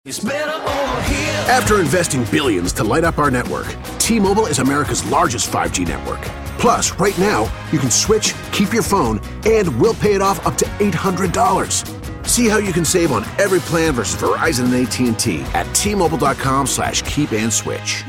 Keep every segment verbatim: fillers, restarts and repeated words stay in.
It's better over here. After investing billions to light up our network, T-Mobile is America's largest five G network. Plus, right now, you can switch, keep your phone, and we'll pay it off up to eight hundred dollars. See how you can save on every plan versus Verizon and A T and T at T-Mobile.com slash keep and switch.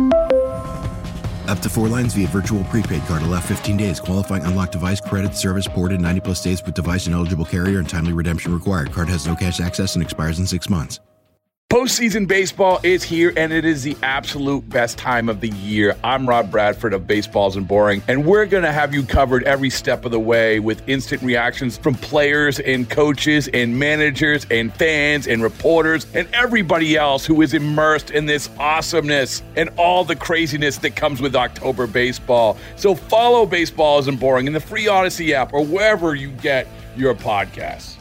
Up to four lines via virtual prepaid card. Allow fifteen days. Qualifying unlocked device credit service ported ninety plus days with device and eligible carrier and timely redemption required. Card has no cash access and expires in six months. Postseason baseball is here, and it is the absolute best time of the year. I'm Rob Bradford of Baseballs and Boring, and we're going to have you covered every step of the way with instant reactions from players and coaches and managers and fans and reporters and everybody else who is immersed in this awesomeness and all the craziness that comes with October baseball. So follow Baseballs and Boring in the free Odyssey app or wherever you get your podcasts.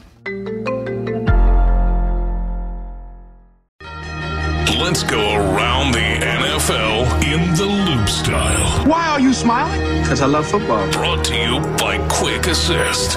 Let's go around the N F L in the Loop style. Why are you smiling? Because I love football. Brought to you by Quick Assist.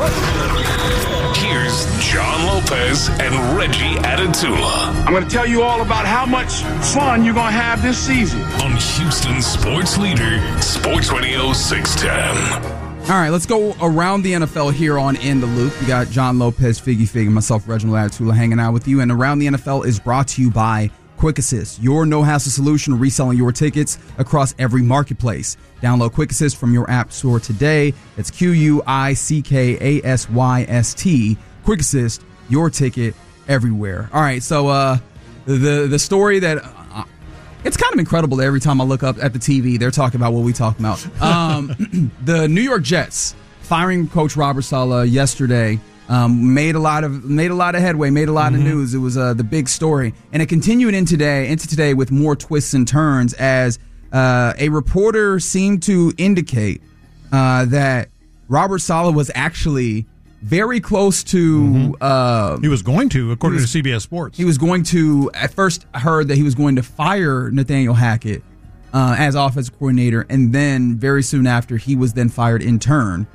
Here's John Lopez and Reggie Atatula. I'm going to tell you all about how much fun you're going to have this season. On Houston Sports Leader, Sports Radio six ten. All right, let's go around the N F L here on In the Loop. We got John Lopez, Figgy Fig, and myself, Reginald Atatula, hanging out with you. And Around the N F L is brought to you by Quick Assist, your no-hassle solution reselling your tickets across every marketplace. Download Quick Assist from your app store today. It's Q U I C K A S Y S T. Quick Assist, your ticket everywhere. All right, so uh, the the story that uh, it's kind of incredible that every time I look up at the T V, they're talking about what we talk about. Um, the New York Jets firing Coach Robert Saleh yesterday. Um, made a lot of made a lot of headway, made a lot mm-hmm. of news. It was uh, the big story, and it continued in today into today with more twists and turns as uh, a reporter seemed to indicate uh, that Robert Saleh was actually very close to. Mm-hmm. Uh, he was going to, according was, to C B S Sports. He was going to. At first, I heard that he was going to fire Nathaniel Hackett uh, as offensive coordinator, and then very soon after, he was then fired in turn.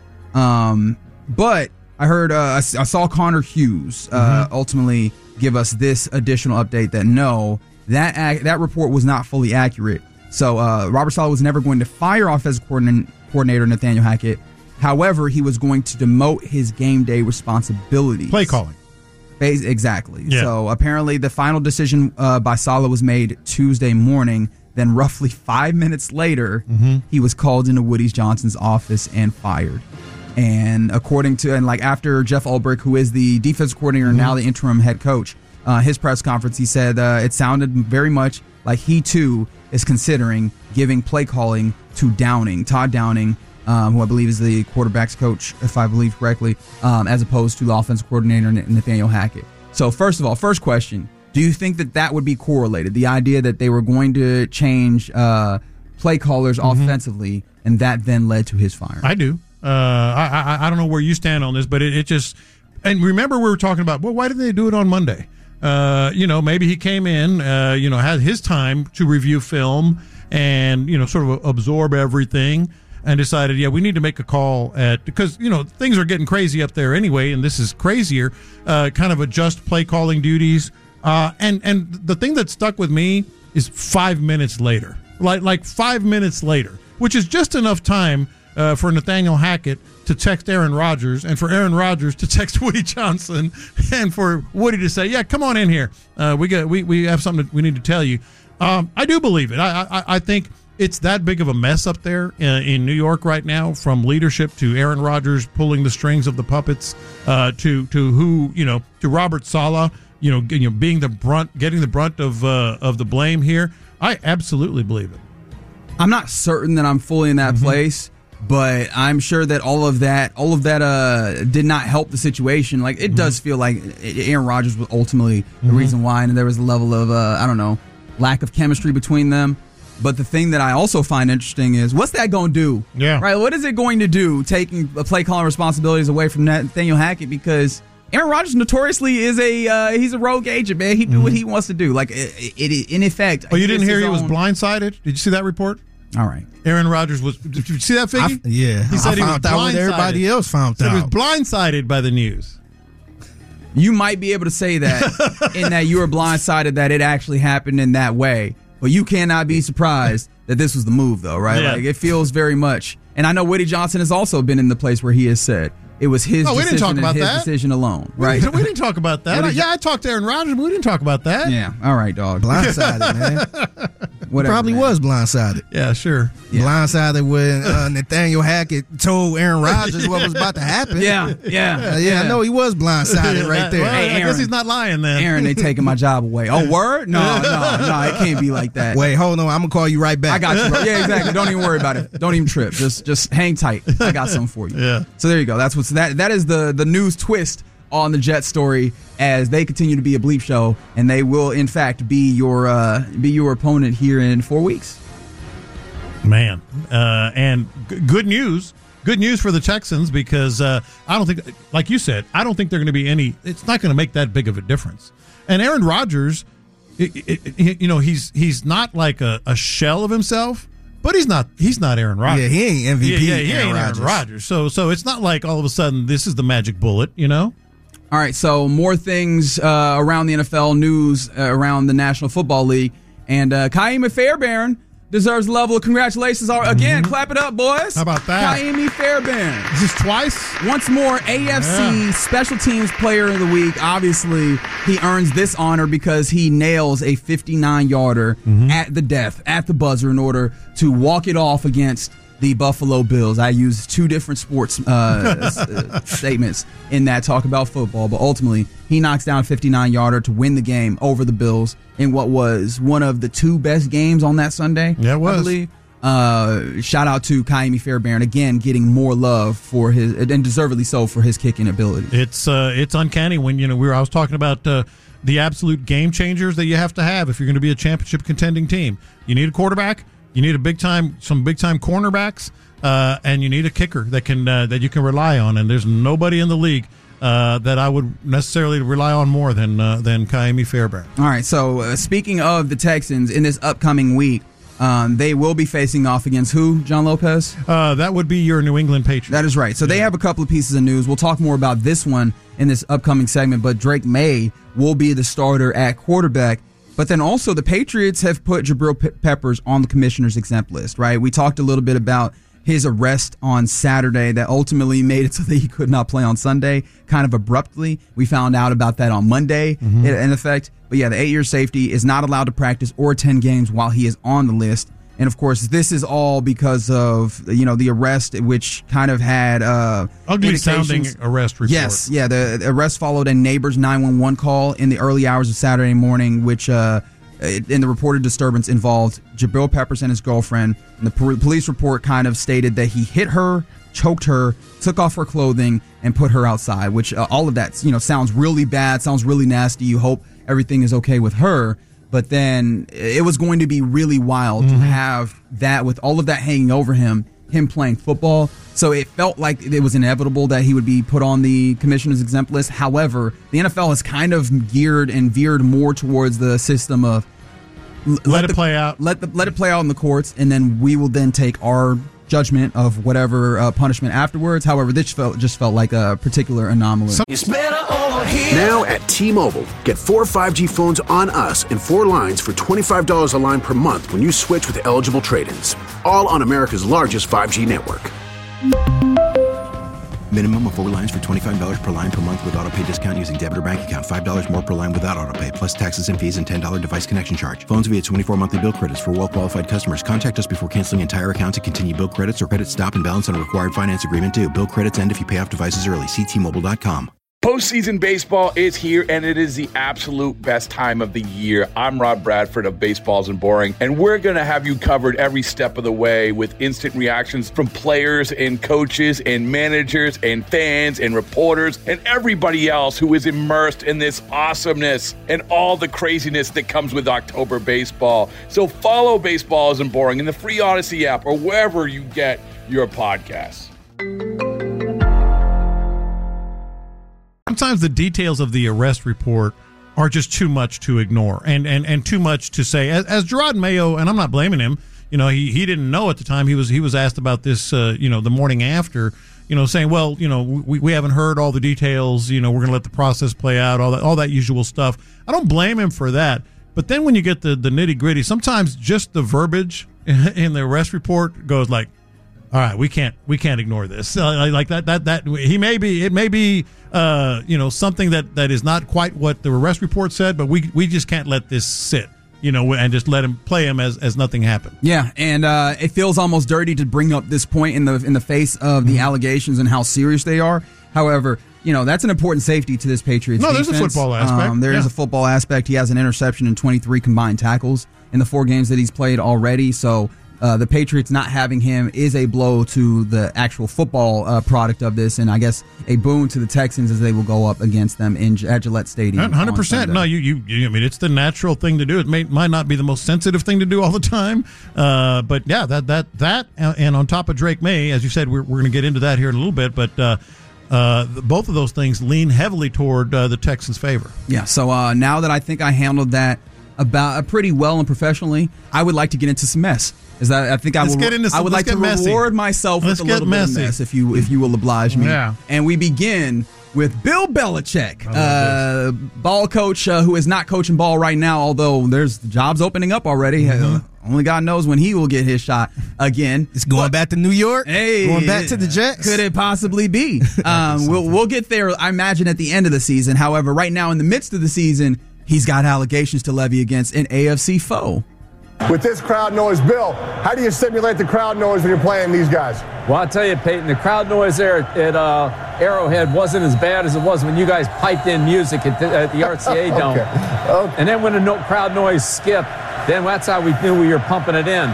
Um, but I heard, uh, I saw Connor Hughes uh, mm-hmm. ultimately give us this additional update that no, that ac- that report was not fully accurate. So uh, Robert Saleh was never going to fire offensive coordin- coordinator Nathaniel Hackett. However, he was going to demote his game day responsibilities. Play calling. Bas- exactly. Yeah. So apparently the final decision uh, by Saleh was made Tuesday morning. Then roughly five minutes later, mm-hmm. he was called into Woody Johnson's office and fired. And according to, and like after Jeff Ulbrich, who is the defensive coordinator and mm-hmm. now the interim head coach, uh, his press conference, he said uh, it sounded very much like he too is considering giving play calling to Downing, Todd Downing, um, who I believe is the quarterback's coach, if I believe correctly, um, as opposed to the offensive coordinator Nathaniel Hackett. So first of all, first question, do you think that that would be correlated? The idea that they were going to change uh, play callers mm-hmm. offensively, and that then led to his firing? I do. Uh, I, I I don't know where you stand on this, but it, it just, and remember we were talking about, well, why didn't they do it on Monday? Uh, you know, maybe he came in, uh, you know, had his time to review film and, you know, sort of absorb everything and decided, yeah, we need to make a call at, because, you know, things are getting crazy up there anyway, and this is crazier, uh, kind of adjust play calling duties. Uh, and, and the thing that stuck with me is five minutes later, like, like five minutes later, which is just enough time Uh, for Nathaniel Hackett to text Aaron Rodgers, and for Aaron Rodgers to text Woody Johnson, and for Woody to say, "Yeah, come on in here. Uh, we got we we have something that we need to tell you." Um, I do believe it. I, I I think it's that big of a mess up there in, in New York right now, from leadership to Aaron Rodgers pulling the strings of the puppets, uh, to to who you know to Robert Saleh, you know, you know being the brunt, getting the brunt of uh, of the blame here. I absolutely believe it. I'm not certain that I'm fully in that mm-hmm. place. But I'm sure that all of that, all of that, uh, did not help the situation. Like it mm-hmm. does feel like Aaron Rodgers was ultimately the mm-hmm. reason why, and there was a level of, uh, I don't know, lack of chemistry between them. But the thing that I also find interesting is, what's that going to do? Yeah. Right. What is it going to do, taking play calling responsibilities away from Nathaniel Hackett? Because Aaron Rodgers notoriously is a uh, he's a rogue agent, man. He do mm-hmm. what he wants to do. Like it, it in effect. Oh, you didn't hear he own... was blindsided? Did you see that report? All right. Aaron Rodgers was. Did you see that, Figgy? I, yeah. He said I he was found out what everybody else found out. out. He was blindsided by the news. You might be able to say that in that you were blindsided that it actually happened in that way, but you cannot be surprised that this was the move, though, right? Yeah. Like it feels very much. And I know Woody Johnson has also been in the place where he has said it was his Oh, we didn't decision talk about and his that. decision alone, We right? didn't, we didn't talk about that. What did yeah, you- I talked to Aaron Rodgers, but we didn't talk about that. Yeah, all right, dog. Blindsided, man. Whatever, Probably man. was blindsided. Yeah, sure. Yeah. Blindsided when uh, Nathaniel Hackett told Aaron Rodgers what was about to happen. Yeah, yeah, Uh, yeah, I know he was blindsided right there. Well, Hey, I guess Aaron. he's not lying then. Aaron, they taking my job away. Oh, word? No, no, no, it can't be like that. Wait, hold on. I'm gonna call you right back. I got you, bro. Yeah, exactly. Don't even worry about it. Don't even trip. Just just hang tight. I got something for you. Yeah. So there you go. That's what's that that is the the news twist on the Jets story as they continue to be a bleep show, and they will in fact be your uh be your opponent here in four weeks. Man, uh, and g- good news. Good news for the Texans because uh, I don't think, like you said, I don't think they're going to be any. It's not going to make that big of a difference. And Aaron Rodgers, it, it, it, you know, he's he's not like a, a shell of himself, but he's not he's not Aaron Rodgers. Yeah, he ain't M V P. Yeah, yeah, he Aaron ain't Rodgers. Aaron Rodgers. So so it's not like all of a sudden this is the magic bullet, you know. All right, so more things uh, around the N F L news uh, around the National Football League, and uh, Kaimi Fairbairn deserves a level of congratulations. All- Again, clap it up, boys. How about that? Kaimi Fairbairn. Is this twice? Once more, A F C Yeah. Special Teams Player of the Week. Obviously, he earns this honor because he nails a fifty-nine-yarder Mm-hmm. at the death, at the buzzer, in order to walk it off against the Buffalo Bills. I used two different sports uh, s- uh, statements in that talk about football, but ultimately, he knocks down a fifty-nine-yarder to win the game over the Bills in what was one of the two best games on that Sunday. Yeah, it was. I believe. Uh, shout out to Kaimi Fairbairn again, getting more love for his, and deservedly so, for his kicking ability. It's uh, it's uncanny when you know we were. I was talking about uh, the absolute game changers that you have to have if you're going to be a championship contending team. You need a quarterback. You need a big time, some big time cornerbacks, uh, and you need a kicker that can uh, that you can rely on. And there's nobody in the league uh, that I would necessarily rely on more than uh, than Kaimi Fairbairn. All right, so uh, speaking of the Texans, in this upcoming week, um, they will be facing off against who, John Lopez? Uh, that would be your New England Patriots. That is right. So they have a couple of pieces of news. We'll talk more about this one in this upcoming segment, but Drake May will be the starter at quarterback. But then also the Patriots have put Jabril Pe- Peppers on the commissioner's exempt list, right? We talked a little bit about his arrest on Saturday that ultimately made it so that he could not play on Sunday kind of abruptly. We found out about that on Monday Mm-hmm. in, in effect. But yeah, the eight-year safety is not allowed to practice or attend games while he is on the list. And of course, this is all because of, you know, the arrest, which kind of had uh, Ugly indications- sounding arrest report. Yes, yeah. The arrest followed a neighbor's nine one one call in the early hours of Saturday morning, which uh, in the reported disturbance involved Jabril Peppers and his girlfriend. And the po- police report kind of stated that he hit her, choked her, took off her clothing, and put her outside, which uh, all of that, you know, sounds really bad, sounds really nasty. You hope everything is okay with her. But then it was going to be really wild Mm-hmm. to have that with all of that hanging over him, him playing football. So it felt like it was inevitable that he would be put on the commissioner's exempt list. However, the N F L has kind of geared and veered more towards the system of l- Let it the- play out. Let the, let it play out in the courts, and then we will then take our judgment of whatever uh, punishment afterwards. However, this felt just felt like a particular anomaly. Now at T-Mobile, get four five G phones on us and four lines for twenty-five dollars a line per month when you switch with eligible trade-ins. All on America's largest five G network. Minimum of four lines for twenty-five dollars per line per month with auto pay discount using debit or bank account. five dollars more per line without auto pay, plus taxes and fees and ten dollars device connection charge. Phones via twenty-four monthly bill credits for well-qualified customers. Contact us before canceling entire account to continue bill credits or credit stop and balance on a required finance agreement due. Bill credits end if you pay off devices early. See T Mobile dot com. Postseason baseball is here, and it is the absolute best time of the year. I'm Rob Bradford of Baseballs and Boring, and we're going to have you covered every step of the way with instant reactions from players and coaches and managers and fans and reporters and everybody else who is immersed in this awesomeness and all the craziness that comes with October baseball. So follow Baseballs and Boring in the free Odyssey app or wherever you get your podcasts. Sometimes the details of the arrest report are just too much to ignore and, and, and too much to say. As, as Gerard Mayo, and I'm not blaming him, you know, he, he didn't know at the time. He was he was asked about this, uh, you know, the morning after, you know, saying, well, you know, we, we haven't heard all the details. You know, we're going to let the process play out, all that, all that usual stuff. I don't blame him for that. But then when you get the, the nitty gritty, sometimes just the verbiage in the arrest report goes like, all right, we can't we can't ignore this. Uh, like that that that he may be it may be uh, you know, something that, that is not quite what the arrest report said, but we we just can't let this sit, you know, and just let him play him as, as nothing happened. Yeah, and uh, it feels almost dirty to bring up this point in the in the face of the mm-hmm. allegations and how serious they are. However, you know, that's an important safety to this Patriots No, defense. there's a football aspect. Um, there yeah. is a football aspect. He has an interception and twenty-three combined tackles in the four games that he's played already. So uh, the Patriots not having him is a blow to the actual football uh, product of this, and I guess a boon to the Texans as they will go up against them in at Gillette Stadium. one hundred percent. No, you, you, you, I mean, it's the natural thing to do. It may, might not be the most sensitive thing to do all the time, uh, but yeah, that that that, and on top of Drake May, as you said, we're we're going to get into that here in a little bit, but. Uh, Uh, both of those things lean heavily toward uh, the Texans' favor. Yeah, so uh, now that I think I handled that about uh, pretty well and professionally, I would like to get into some mess. Is that I think I, let's will, get into some, I would like to messy. reward myself let's with a little messy. bit of mess, if you if you will oblige me. Yeah. And we begin with Bill Belichick, uh, ball coach uh, who is not coaching ball right now, although there's jobs opening up already. Mm-hmm. Uh, only God knows when he will get his shot again. It's going but, back to New York. Hey, going back to the Jets. Could it possibly be? Um, we'll we'll get there, I imagine, at the end of the season. However, right now in the midst of the season, he's got allegations to levy against an A F C foe. With this crowd noise, Bill, how do you simulate the crowd noise when you're playing these guys? Well, I'll tell you, Peyton, the crowd noise there at uh, Arrowhead wasn't as bad as it was when you guys piped in music at the, at the R C A Dome. okay. Okay. And then when the no- crowd noise skipped, then that's how we knew we were pumping it in.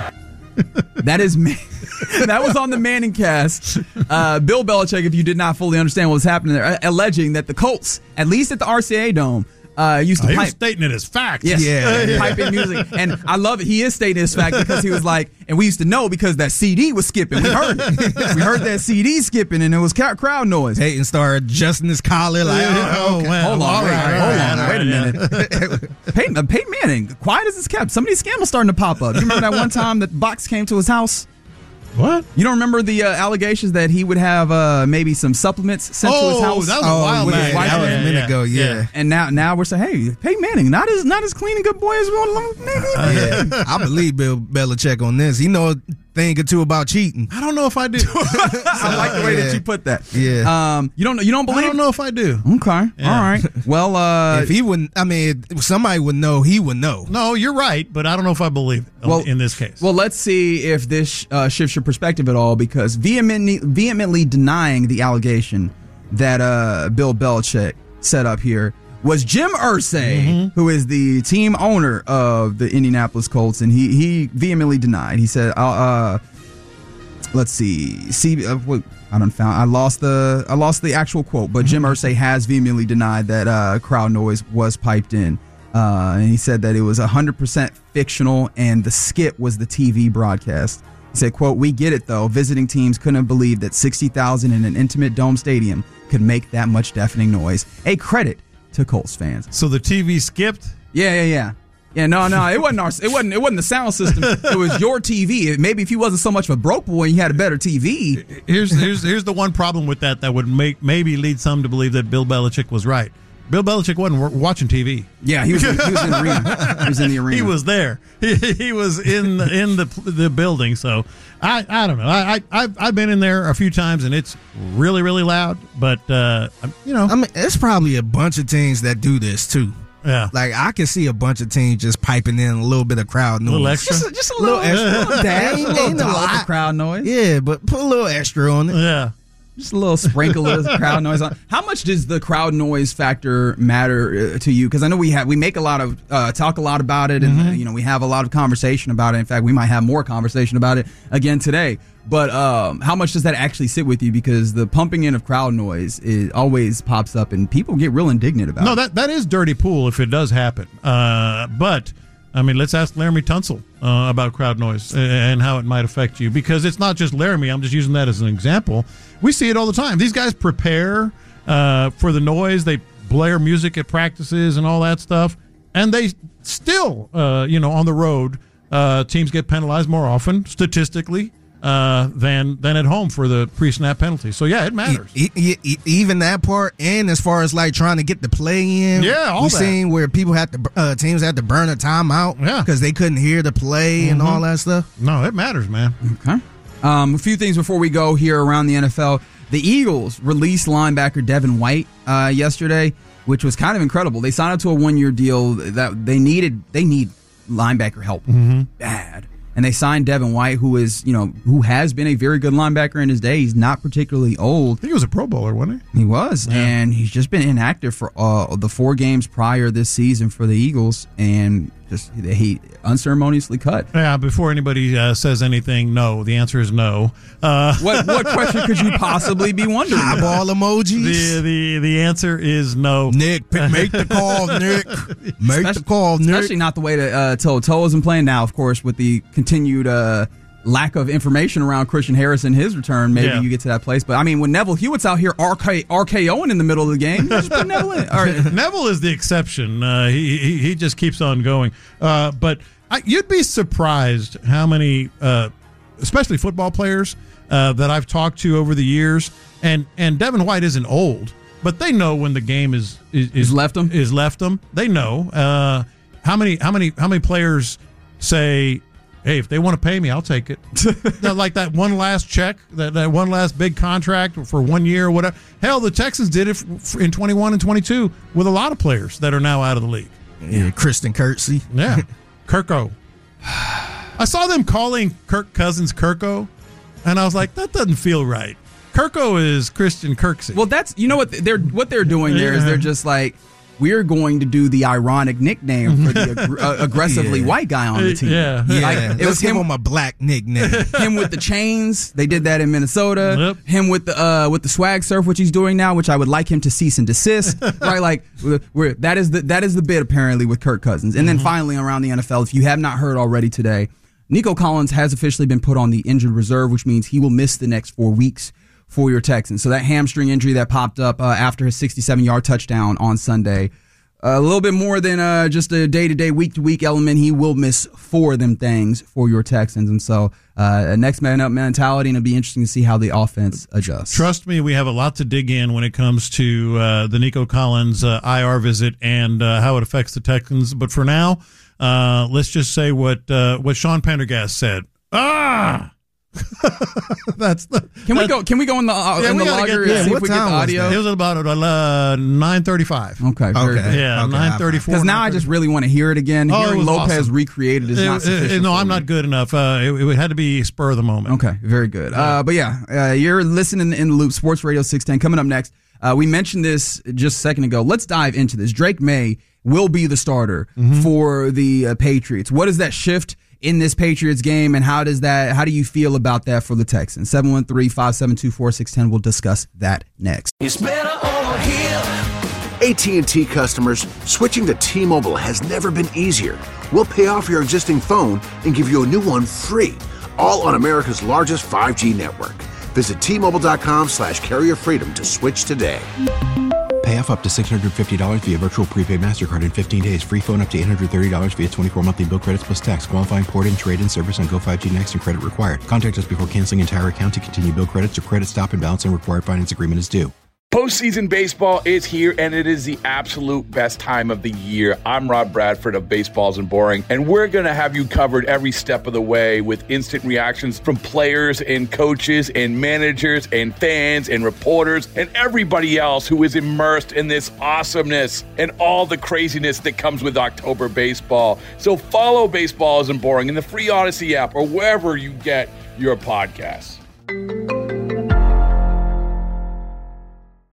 That is me. That was on the Manning cast. Uh, Bill Belichick, if you did not fully understand what was happening there, alleging that the Colts, at least at the R C A Dome, Uh, used to oh, he pipe. was stating it as fact. Yes, yeah, yeah. Pipe in music, and I love it. He is stating his fact because he was like, and we used to know because that C D was skipping. We heard it. We heard that C D skipping, and it was crowd noise. Peyton started adjusting his collar like, oh, okay. Hold on, all wait, right, hold right, on, right, wait a yeah. minute. Peyton, uh, Peyton Manning, quiet as it's kept. Some of these scandals starting to pop up. You remember that one time that Box came to his house? What? You don't remember the uh, allegations that he would have uh, maybe some supplements sent oh, to his house? that was a oh, while yeah, back. that was a minute yeah, ago, yeah. yeah. And now, now we're saying, hey, Peyton Manning, not as not as clean and good boy as we want to nigga. Yeah, I believe Bill Belichick on this. He know a thing or two about cheating. I don't know if I do. I like the way Yeah. that you put that. Yeah. Um, you don't you don't believe? I don't know if I do. Okay. Yeah. All right. Well, uh, If he wouldn't, I mean, if somebody would know, he would know. No, you're right, but I don't know if I believe it Well, in this case. well, let's see if this uh, shifts your perspective at all, because vehemently, vehemently denying the allegation that uh, Bill Belichick set up here was Jim Irsay, mm-hmm. who is the team owner of the Indianapolis Colts, and he he vehemently denied. He said, uh, uh, "Let's see, see, uh, wait, I don't found, I lost the, I lost the actual quote, but Jim Irsay has vehemently denied that uh, crowd noise was piped in, uh, and he said that it was one hundred percent fictional, and the skit was the T V broadcast." He said, "Quote: We get it though. Visiting teams couldn't believe that sixty thousand in an intimate dome stadium could make that much deafening noise. A credit to Colts fans." So the T V skipped? Yeah, yeah, yeah. Yeah, no, no, it wasn't our, it wasn't, it wasn't the sound system. It was your T V. Maybe if you wasn't so much of a broke boy, and you had a better T V. Here's here's here's the one problem with that that would make maybe lead some to believe that Bill Belichick was right. Bill Belichick wasn't w- watching T V. Yeah, he was. In, he was in the arena. He was in the arena. He was there. He, he was in the, in the the building. So I, I don't know. I, I I've, I've been in there a few times, and it's really really loud. But uh, you know, I mean, it's probably a bunch of teams that do this too. Yeah, like I can see a bunch of teams just piping in a little bit of crowd noise, a little extra, just a, just a little, little extra, dash, ain't, a little ain't a lot. crowd noise. Yeah, but put a little extra on it. Yeah. Just a little sprinkle of crowd noise on. How much does the crowd noise factor matter uh, to you? Because I know we have we make a lot of uh, talk a lot about it, and Mm-hmm. uh, you know we have a lot of conversation about it. In fact, we might have more conversation about it again today. But um, how much does that actually sit with you? Because the pumping in of crowd noise it always pops up, and people get real indignant about no, it. No, that that is dirty pool if it does happen. Uh, but I mean, let's ask Laramie Tunsil uh, about crowd noise and how it might affect you, because it's not just Laramie. I'm just using that as an example. We see it all the time. These guys prepare uh, for the noise. They blare music at practices and all that stuff, and they still, uh, you know, on the road uh, teams get penalized more often, statistically, uh, than than at home for the pre-snap penalty. So, yeah, it matters. E- e- e- even that part, and as far as, like, trying to get the play in. Yeah, all We've that. seen where people had to, uh, teams had to burn a timeout because Yeah. they couldn't hear the play Mm-hmm. and all that stuff. No, it matters, man. Okay. Um, a few things before we go here around the N F L. The Eagles released linebacker Devin White uh, yesterday, which was kind of incredible. They signed up to a one-year deal that they needed. They need linebacker help Mm-hmm. bad, and they signed Devin White, who is you know who has been a very good linebacker in his day. He's not particularly old. I think he was a Pro Bowler, wasn't he? He was, Yeah. and he's just been inactive for uh, the four games prior this season for the Eagles, and just he unceremoniously cut. Yeah, before anybody uh, says anything, no. The answer is no. Uh, What what question could you possibly be wondering? Eyeball emojis. the, the, the answer is no. Nick, pick- make the call, Nick. Make Especially- the call, Nick. Especially not the way that uh, Toe Toe isn't playing now, of course, with the continued uh, lack of information around Christian Harris and his return. Maybe Yeah. you get to that place. But, I mean, when Neville Hewitt's out here R K- RKOing in the middle of the game, just put Neville in. All right. Neville is the exception. Uh, he, he he just keeps on going. Uh, but I, you'd be surprised how many, uh, especially football players, uh, that I've talked to over the years. And and Devin White isn't old, but they know when the game is is, is left them. Is left them. They know uh, how many how many how many players say, hey, if they want to pay me, I'll take it. Like that one last check, that, that one last big contract for one year or whatever. Hell, the Texans did it f- in twenty-one and twenty-two with a lot of players that are now out of the league. Yeah, Kristen Kirksey. Yeah. Kirko. I saw them calling Kirk Cousins Kirko, and I was like, that doesn't feel right. Kirko is Christian Kirksey. Well, that's, you know what they're, what they're doing there is Yeah. they're just like, we're going to do the ironic nickname for the ag- uh, aggressively Yeah. white guy on the team. Yeah. Yeah, Like, it let's was give him- him a black nickname. him with the chains. They did that in Minnesota. Yep. Him with the uh, with the swag surf, which he's doing now, which I would like him to cease and desist. Right, like we're, that is the that is the bit apparently with Kirk Cousins. And then finally around the N F L, if you have not heard already today, Nico Collins has officially been put on the injured reserve, which means he will miss the next four weeks for your Texans. So that hamstring injury that popped up uh, after his sixty-seven yard touchdown on Sunday. A little bit more than uh, just a day-to-day, week-to-week element. He will miss four of them things for your Texans. And so uh, a next man up mentality, and it'll be interesting to see how the offense adjusts. Trust me, we have a lot to dig in when it comes to uh, the Nico Collins uh, I R visit and uh, how it affects the Texans. But for now, uh, let's just say what uh, what Sean Pendergast said. Ah! That's the. Can we go? Can we go in the uh, Yeah, in we the gotta logger get- and yeah, see what if we get the time was audio? It was about uh, nine thirty-five. Okay, very Okay. good. Yeah, Okay, nine thirty-four. Because now I just really want to hear it again. Oh, it Hearing was Lopez awesome. recreated is not Uh, uh, sufficient. no, for I'm me. not good enough. Uh, it, it had to be spur of the moment. Okay, very good. Uh, but yeah, uh, you're listening in the Loop, Sports Radio six ten. Coming up next, uh, we mentioned this just a second ago. Let's dive into this. Drake May will be the starter for the uh, Patriots. What does that shift in this Patriots game, and how does that? How do you feel about that for the Texans? seven one three, five seven two, four six one zero. We'll discuss that next. It's better over here. A T and T customers, switching to T-Mobile has never been easier. We'll pay off your existing phone and give you a new one free, all on America's largest five G network. Visit T-Mobile.com slash carrier freedom to switch today. Pay off up to six hundred fifty dollars via virtual prepaid MasterCard in fifteen days. Free phone up to eight hundred thirty dollars via twenty-four monthly bill credits plus tax. Qualifying port-in, trade-in service on Go five G Next and credit required. Contact us before canceling entire account to continue bill credits or credit stop and balance and required finance agreement is due. Postseason baseball is here, and it is the absolute best time of the year. I'm Rob Bradford of Baseballs and Boring, and we're going to have you covered every step of the way with instant reactions from players and coaches and managers and fans and reporters and everybody else who is immersed in this awesomeness and all the craziness that comes with October baseball. So follow Baseballs and Boring in the free Odyssey app or wherever you get your podcasts.